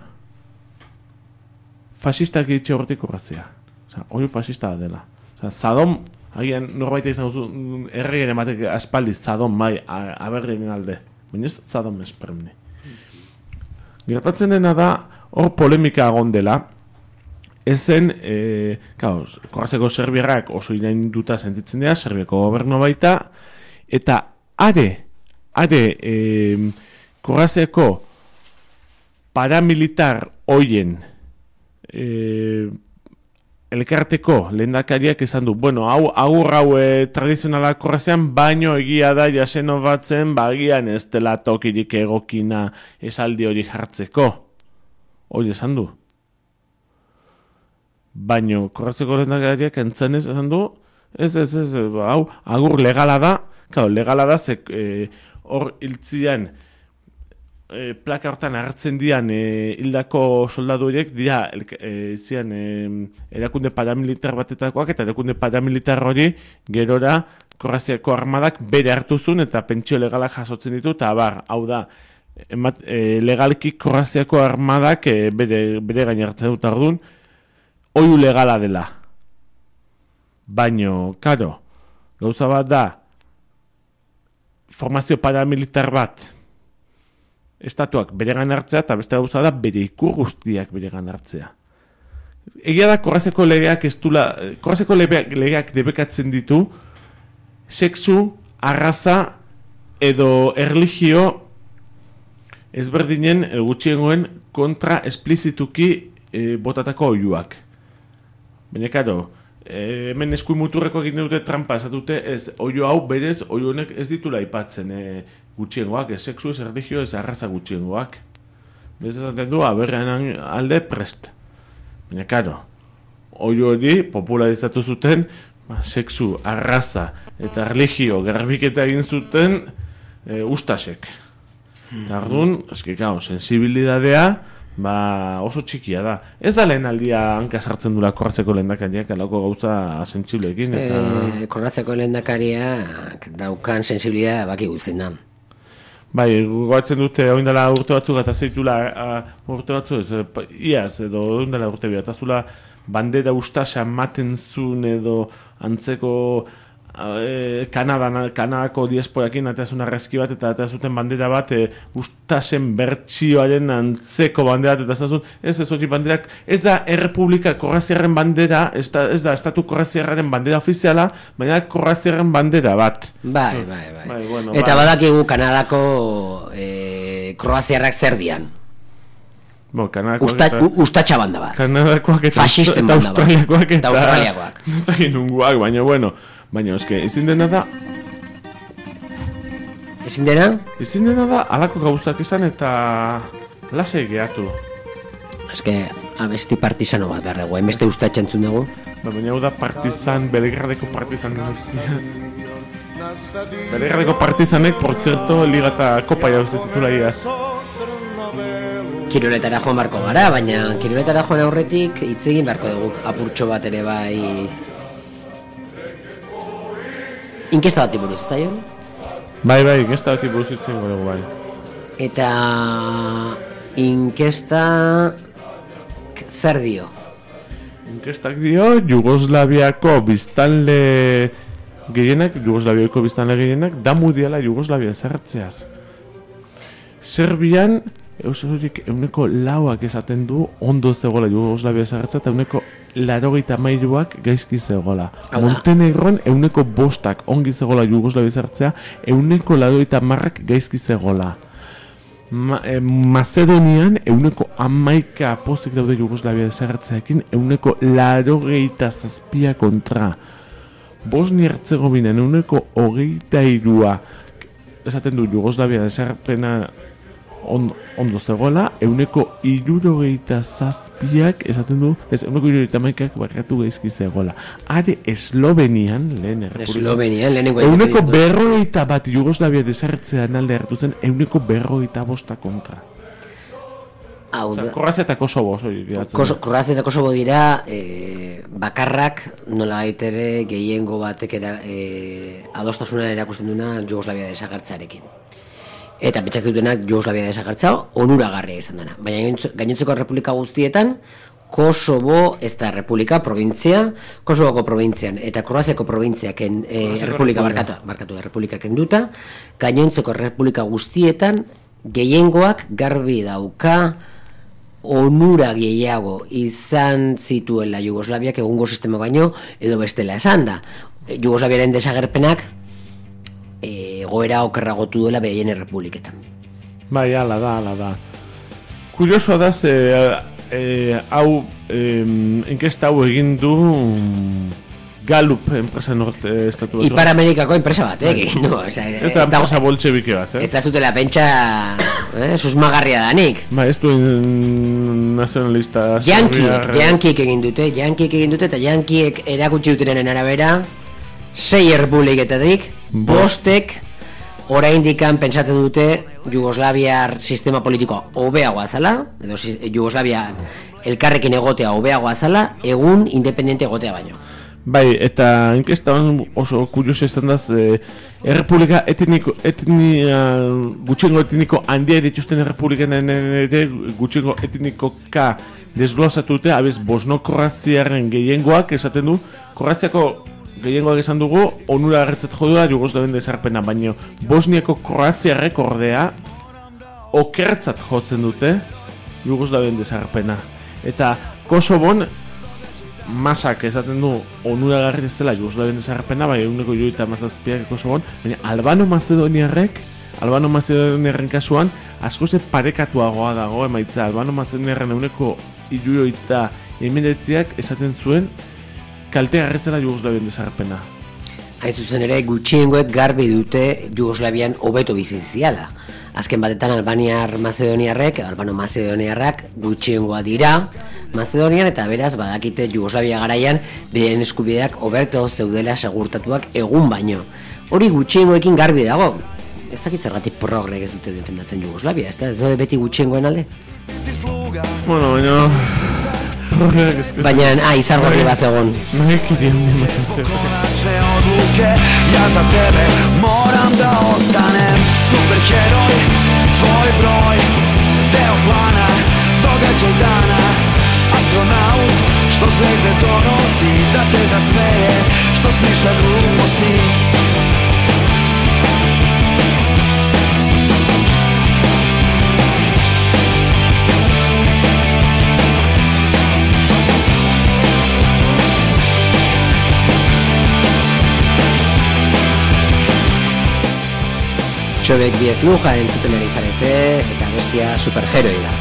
fasistak itxe horretik Kroazia. Oi fasista dela. Zadom, agian norbait izan duzu, erregeren batek aspaldi Zadom bai aberrien alde. Baina ez Zadom espermne. Gertatzen dena da, hor polemika agon dela, ezen, e, kaos, Kroaziako serbiarrak oso irainduta sentitzen dira, Serbiako gobernu baita, eta are, are, e, Kroaziako paramilitar hoien e, elkarteko lehendakariak esan du, bueno, hau agur hau e, tradizionala Kroazian, baino egia da jaseno batzen, bagian ez dela tokirik egokina esaldi hori jartzeko. Hori esan du. Baino Kroaziako lehendakariak entzanez esan du, ez, ez, ez, hau agur legala da, claro, legala da, ze, e, hor hiltzian, E, plaka hortan hartzen dian e, hildako soldadu horiek dira e, zian, e, erakunde paramilitar batetakoak eta erakunde paramilitar hori gerora Kroaziako armadak bere hartu zuen eta pentsio legalak jasotzen ditu eta bar, hau da emat, e, legalki Kroaziako armadak e, bere, bere gain hartzen dut ardun oiu legala dela. Baino, karo, gauza bat da formazio paramilitar bat estatuak beregan hartzea eta beste gauza da bere ikur guztiak beregan hartzea. Egia da Kroaziako legeak ez dula, Kroaziako legeak, legeak debekatzen ditu sexu, arraza edo erlijio ezberdinen gutxiengoen kontra esplizituki e, botatako oiuak. Baina karo, e, hemen eskuin muturreko egiten dute trampa, esatute ez, oio hau berez, oio honek ez ditula aipatzen e, gutxiengoak, ez sexu, ez erlijio, ez arraza gutxiengoak. Bez esaten du, aberrean alde prest. Baina karo, oio hori popularizatu zuten, ba, sexu, arraza eta erlijio garbiketa egin zuten e, ustasek. Eta ardun, eski kao, sensibilidadea, ba, oso txikia da. Ez da lehen aldia hanka sartzen dula Kroaziako lehendakariak alako gauza sentsibleekin eta e, Kroaziako lehendakariak daukan sensibilidad baki guztien da. Bai, goatzen dute oindela urte batzuk eta zeitula urte batzu ez, iaz edo oindela urte bi, eta zula bandera ustasa ematen zuen edo antzeko e, Kanadan, Kanadako diasporakin eta zuen arrezki bat eta eta zuten bandera bat e, ustasen bertsioaren antzeko bandera eta zazun, ez ez hori banderak, ez da Errepublika Kroaziaren bandera, ez da, ez da Estatu Kroaziaren bandera ofiziala, baina Kroaziaren bandera bat. Bai, bai, bai. Bai, bueno, eta bai. Badakigu Kanadako e, Kroaziarrak zer dian. Bo, Kanadakoak Usta, eta... Ustatxa banda bat. Kanadakoak eta, Fasisten eta banda bat. Australiakoak eta... Eta Australiakoak. Ez da genunguak, baina bueno. Baina, eske, ezin dena da... Ezin dena? Ezin dena da, alako gauzak izan eta... lasai gehatu. Eske, abesti partizano bat behar dugu, enbeste ustatxa entzun dugu. Ba, baina hau da partizan, Belgradeko partizan guztia. Belgradeko partizanek, por cierto, liga eta kopa jauz ez zitula iaz. Kiroletara joan barko gara, baina kiroletara joan aurretik hitz egin beharko dugu apurtxo bat ere bai... Inkesta bat buruz, ez da jo? Bai, bai, inkesta bat buruz itzen dugu bai. Eta... inkesta... zer dio? Inkestak dio, Jugoslaviako biztanle gehienak, Jugoslaviako biztanle gehienak, damu diala Jugoslavia zertzeaz. Serbian, eusorik euneko lauak esaten du ondo zegoela Jugoslavia zertza eta euneko larogeita mairuak gaizki zegoela. Montenegroan euneko bostak ongi zegoela Jugoslavia zertzea, euneko larogeita marrak gaizki zegoela. Ma, eh, Macedonian euneko amaika pozik daude Jugoslavia zertzeakin, euneko larogeita zazpia kontra. Bosnia-Herzegovinan euneko hogeita irua esaten du Jugoslavia deserpena on, ondo zegoela, euneko irurogeita zazpiak esaten du, ez, euneko irurogeita maikak barkatu gaizki zegoela. Are Eslovenian, lehen Eslovenian, lehenengo euneko berrogeita bat Jugoslavia desertzean alde hartu zen, euneko berrogeita bosta kontra. Hau da, Kroazia eta Kosovo zoi diratzen. Koso, Kroazia eta Kosovo dira e, bakarrak nola ere gehiengo batek era, e, adostasuna erakusten duna Jugoslavia desagertzearekin. Eta pentsatzen dutenak Jugoslavia desagertzea onuragarria izan dena. Baina gainontzeko errepublika guztietan Kosovo ez da republika, provintzia, Kosovoko provintzian eta Kroaziako provintziaken e, errepublika barkatu, barkatu errepublika kenduta, gainontzeko errepublika guztietan gehiengoak garbi dauka onura gehiago izan zituela Jugoslaviak egungo sistema baino edo bestela esan da. Jugoslaviaren desagerpenak egoera okerragotu duela behaien errepubliketan. Bai, ala da, ala da. Kuriosoa da, ze, e, hau, e, enkesta hau egin du Gallup enpresa norte estatu bat. Ipar Amerikako enpresa bat, eh, egin du. O sea, ez da enpresa boltxebike bat, eh? Ez da zutela pentsa eh, susmagarria danik. Ba, ez duen nazionalista... Yankiek, yankiek egin dute, yankiek egin dute, eta yankiek erakutsi dutenen arabera, sei errepubliketatik, bostek, oraindikan pentsatzen dute Jugoslaviar sistema politikoa hobeagoa zala, edo Jugoslavia elkarrekin egotea hobeagoa zala, egun independente egotea baino. Bai, eta inkesta oso kurioso izan da, e, errepublika etniko, etnia, gutxiengo etniko handia dituzten errepublikanen ere gutxiengo etnikoka desglosatute, abez Bosno Kroaziaren gehiengoak esaten du, Kroaziako gehiengoak esan dugu, onura agertzat jodua Jugoslavien desarpena, baino Bosniako Kroaziarrek ordea okertzat jotzen dute Jugoslavien desarpena. Eta Kosovon masak esaten du onuragarri ez dela Jugoslavien desarpena, bai eguneko joita mazazpiak Kosovon, baina Albano-Macedoniarrek, Albano-Macedoniarren kasuan, asko ze parekatuagoa dago emaitza. Albano-Macedoniarren eguneko iruroita emeretziak esaten zuen kalte garritzela Jugoslavien desarpena. Hain zuzen ere, gutxiengoek garbi dute Jugoslavian hobeto biziziala. Azken batetan Albaniar Macedoniarrek, Albano-Macedoniarrak gutxiengoa dira Macedonian, eta beraz badakite Jugoslavia garaian beren eskubideak hobeto zeudela segurtatuak egun baino. Hori gutxiengoekin garbi dago. Ez dakit zergatik progrek ez dute defendatzen Jugoslavia, ez da? Ez dute beti gutxiengoen alde? Bueno, baina... Baina, ah, izargorri bat zegoen. Naik idien Konačne odluke, ja za tebe moram da ostanem superheroj, tvoj broj, deo plana, događaj dana, astronaut, što zvezde donosi, da te zasmeje, što smišlja gluposti. Txobek biez luja entzuten ari zarete, eta bestia superheroi da.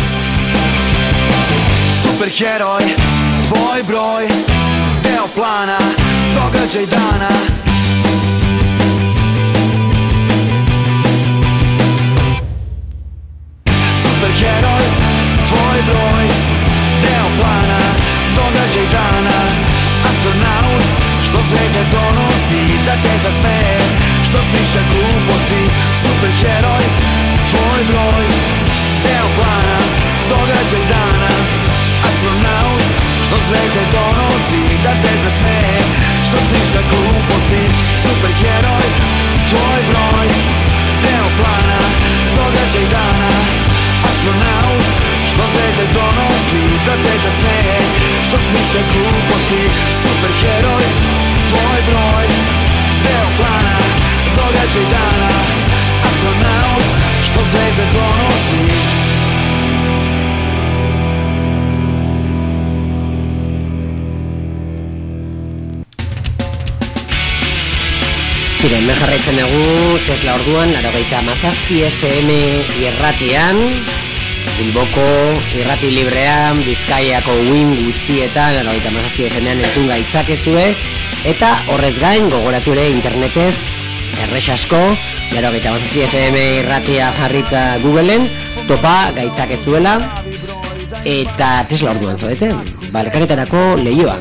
Superheroj, tvoj broj, deo plana, događaj dana. Superheroj, tvoj broj, deo plana, događaj dana. Astronaut, što zvezde donosi, da te zasmeje, što smišlja gluposti. Superheroj, tvoj broj, deo plana, događaj dana. Astronaut, što zvezde donosi, da te zasmeje, što smišlja gluposti. Superheroj, tvoj broj, deo plana, događaj dana. Astronaut, što zvezde donosi, da te zasmeje, što smišlja gluposti. Superheroj, tvoj broj, deo plana, događaj dana. Astronaut, što zvezde donosi. Tira, hemen jarraitzen dugu Tesla orduan, laurogeita hamazazpi F M irratian, Bilboko irrati librean, Bizkaiako win guztietan, laurogeita hamazazpi F M-an entzun gaitzakezue, eta horrez gain gogoratu ere internetez, errex asko, laurogeita hamazazpi F M irratia jarrita Googleen, topa gaitzakezuela, eta Tesla orduan zoete, Balkanetarako lehioan.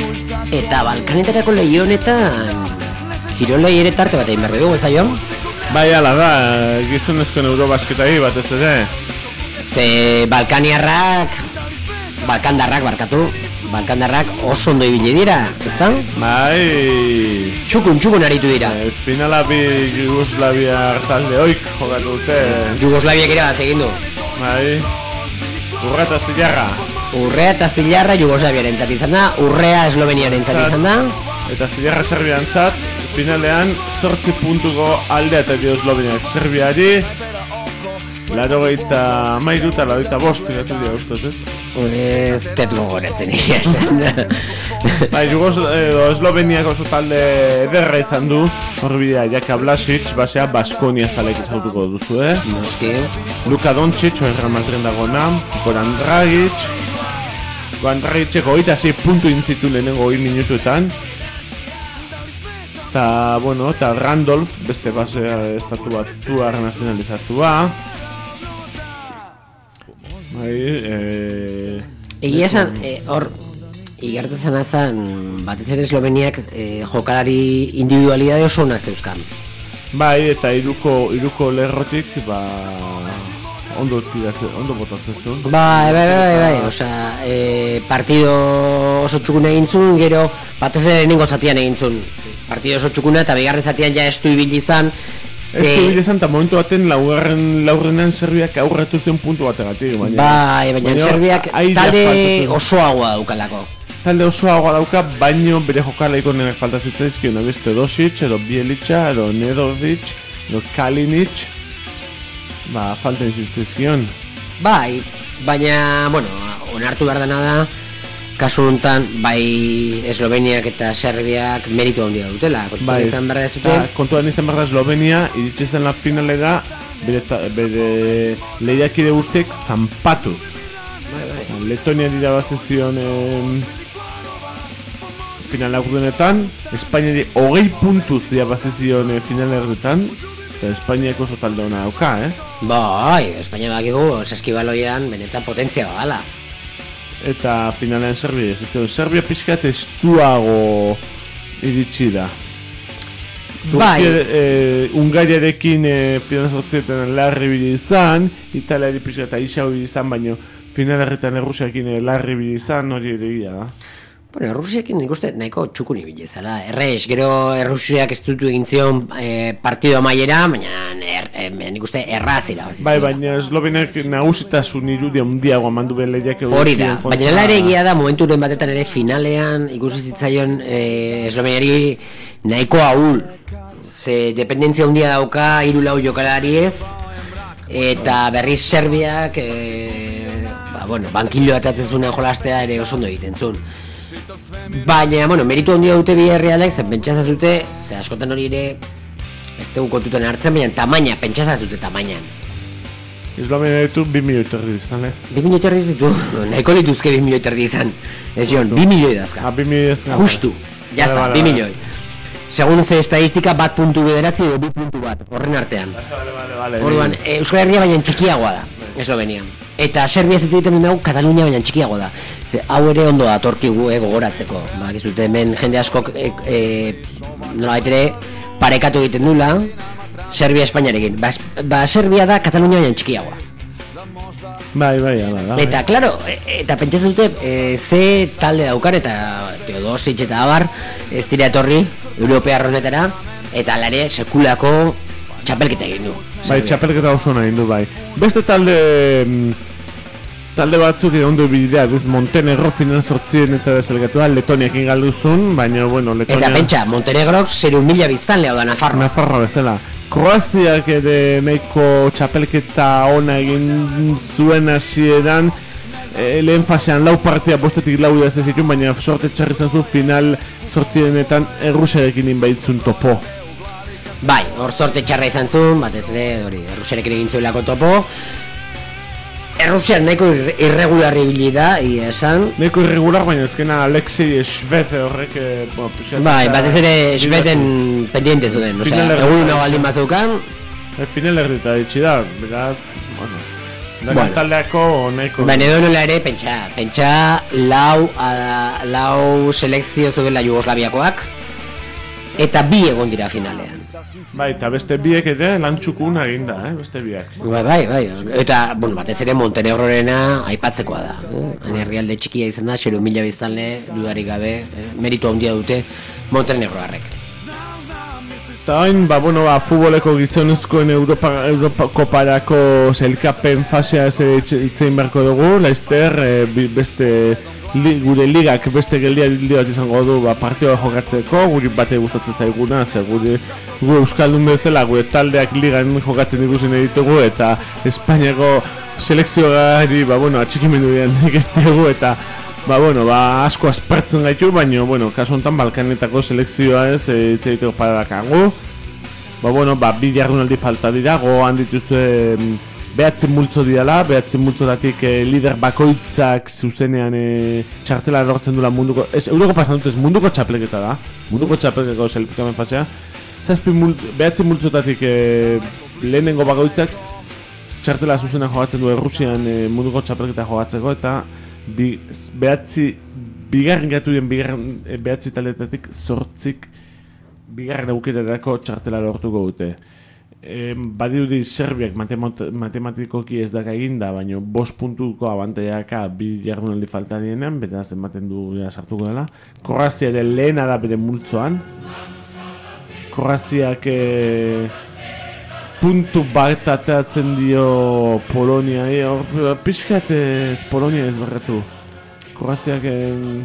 Eta Balkanetarako lehionetan kirolei ere tarte bat egin behar dugu, ez da jo? Bai, ala da, gizonezkoen Eurobasketari batez ere. Ze Balkaniarrak, Balkandarrak barkatu, Balkandarrak oso ondo ibili dira, ezta? Bai... Txukun, txukun aritu dira. E, finala bi Jugoslaviar talde oik jokatu dute. Jugoslaviak ere bat egin du. Bai... Urrea eta Zilarra. Urrea eta Zilarra Jugoslaviaren zat izan da, Urrea Esloveniaren zat izan da. Eta Zilarra Serbian zat, finalean zortzi puntuko aldea eta dio Esloveniak Serbiari. Laro gaita mairu eta laro gaita bost iratu dira ustot, ez? Ez tetu gogoratzen esan. Bai, Jugos, edo, Esloveniak oso talde ederra izan du. Horbidea, Jaka Blasic, basea Baskonia zalek izautuko duzu, eh? Noski. Luka Doncic, oerra Madren dagona, Goran Dragic. Goran Dragiceko oita zei puntu inzitu lehenengo hoi minutuetan. Eta, bueno, eta Randolph, beste basea estatu batua, nazionalizatua. Bai, eh... Egia esan, hor, e, igertezen azan, batez ere Esloveniak e, jokalari individualidade oso onak zeuzkan. Bai, eta iruko, iruko lerrotik, ba... Ondo tiratzen, ondo botatzen zuen. Bai, bai, bai, bai, bai, osea, e, partido oso txukun egin zuen, gero batez ere nengo zatian egin zuen. Partido oso txukuna eta bigarren zatian ja estu ibili izan. Ez du bilezan eta momentu baten laugarren laurrenean Serbiak aurretu zion puntu bategatik. Bai, baina, baina Serbiak talde osoagoa daukalako. Talde osoagoa dauka, baino bere jokalaiko nenak faltazitzaizkion, beste Dosic, edo Bielica, edo Nedovic, edo Kalinic, ba, falta izitzaizkion. Bai, baina, bueno, onartu behar dena da, kasu honetan, bai Esloveniak eta Serbiak meritu handia dutela. Kontuan bai, izan behar dezute. Kontuan izan behar da Eslovenia, iritsi zen la finalera, bere, bere lehiakide guztiek zanpatuz. Bai, bai. Letonia dira bazizion eh, final aurdenetan, Espainiari hogei puntuz dira bazizion eh, final erdetan, eta Espainiak oso talde hona dauka, eh? Bai, Espainia bakigu, saskibaloian benetan potentzia bala. Eta finalean Serbia ez zion. Serbia pixkat estuago iritsi da. Bai. E, Ungariarekin e, final sortzietan larri bide izan, Italiari pixkat aixau bide izan, baina finalerretan Errusiakin larri bide izan, hori ere gira da. Bueno, Errusiakin nik uste nahiko txukun ibili zela. Errez, gero Errusiak ez dutu egin zion e, partido amaiera, baina er, e, nik uste errazira. Bai, baina Esloveniak nagusitasun irudia hundiagoa mandu behar lehiak egun. Hori da, baina nela ere egia da, momenturen batetan ere finalean ikusi zitzaion e, Esloveniari nahiko ahul. Ze dependentzia hundia dauka hiru lau jokalari ez, eta berriz Serbiak, e, ba, bueno, bankilo atatzen zuen jolastea ere oso ondo egiten zuen. Baina, bueno, meritu handia dute bi herrialdeek, zen pentsatza zute, ze askotan hori ere ez dugu kontuten hartzen, baina tamaina, pentsatza zute tamainan. Eslovenia ditu bi milioi terdi izan, eh? Bi milioi terdi ditu, nahiko lituzke bi milioi terdi izan. Ez joan, bi milioi dazka. Ah, bi milioi dazka. Justu, jazta, bi milioi. Segun ze estadistika bat puntu bederatzi edo bi puntu bat, horren artean. Vale, vale, vale. Orduan, Euskal Herria baina txikiagoa da, Eslovenia. Eta Serbia ez egiten dugu Katalunia baina txikiago da. Ze, hau ere ondo datorkigu eh, gogoratzeko. Ba, gizute, hemen jende askok e, e, nolabait ere parekatu egiten dula Serbia Espainiarekin. Ba, ba Serbia da Katalunia baina txikiagoa. Bai, bai, ala, da. Eta, klaro, e, eta pentsatzen dute e, ze talde daukan eta Teodosic eta abar ez dira etorri Europear honetara eta alare sekulako txapelketa egin du. Bai, txapelketa oso nahi du, bai. Beste talde talde batzuk ondo bidea, ez Montenegro final sortzien eta deselgatua Letoniakin galduzun, baina, bueno, Letonia... Eta pentsa, Montenegrok zeru mila biztanlea da Nafarroa. Nafarroa bezala. Kroaziak ere nahiko txapelketa ona egin zuen hasieran, e, lehen fasean lau partia bostetik lau idaz ez zituen, baina sorte txarri zazu final sortzienetan Errusiarekin inbaitzun topo. Bai, hor sorte txarra izan zuen, batez ere, hori, Errusiarekin egin zuelako topo. Errusian nahiko irregularri ibili da, ia esan. Nahiko irregular, baina ezkena Alexei Shvete horrek... Bueno, bai, batez ere Shveten pendiente zuen, osea, egun nago aldin bazeukan. Final erdita ditxi da, beraz, bueno... Bueno, taldeako nahiko... Baina edo nola ere, pentsa, pentsa lau, a, lau selekzio zuela Jugoslaviakoak. eta bi egon dira finalean. Bai, eta beste biek ere lan txukun egin da, eh? Beste biak. Bai, bai, bai. Eta, bueno, batez ere Montenegrorena aipatzekoa da. Han herrialde txikia izan da, zero mila biztanle, dudarik gabe, eh? Meritu handia dute Montenegroarrek. Eta hain, ba, bueno, ba, futboleko gizonezkoen Europa, Europa koparako zelkapen fasea ez itzein beharko dugu, laizter, e, beste li, gure ligak beste geldia dildi bat izango du ba, partioa jokatzeko, guri bate gustatzen zaiguna, ze guri gu Euskaldun bezala, gure taldeak ligan jokatzen ikusten ditugu, eta Espainiako selekzioari, ba, bueno, atxikimendu dian egiztegu, eta ba, bueno, ba, asko aspertzen gaitu, baina, bueno, kasu honetan Balkanetako selekzioa ez etxeiteko paradakagu. Ba, bueno, ba, bi jardunaldi falta dira, gogoan dituzue behatzen multzo diala, behatzen multzotatik eh, lider bakoitzak zuzenean eh, txartela lortzen dula munduko, ez, euroko pasan dut ez, munduko txapleketa da, munduko txaplekeko selikamen fasea. Zazpi mult, behatzen multzotatik eh, lehenengo bakoitzak txartela zuzenean jogatzen du Errusian eh, munduko txapleketa jogatzeko, eta Bi, behatzi, bigarren gatu den bigarren e, behatzi taletatik zortzik bigarren aukerarako txartela lortuko dute. E, badirudi Serbiak matematikoki ez daka eginda, baina bost puntuko abantaiaka bi jardunaldi falta dienean, beraz ematen du ja, sartuko dela. Kroazia ere lehena da bere multzoan. Kroaziak e, puntu bat atatzen dio Polonia, e, pixkat ez Polonia ez barratu. Kroaziak